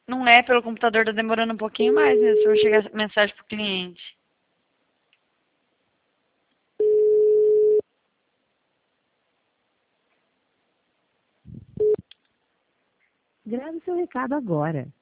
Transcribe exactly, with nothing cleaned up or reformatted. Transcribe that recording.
Não é, pelo computador tá demorando um pouquinho mais mesmo pra chegar a mensagem pro cliente. Grave seu recado agora.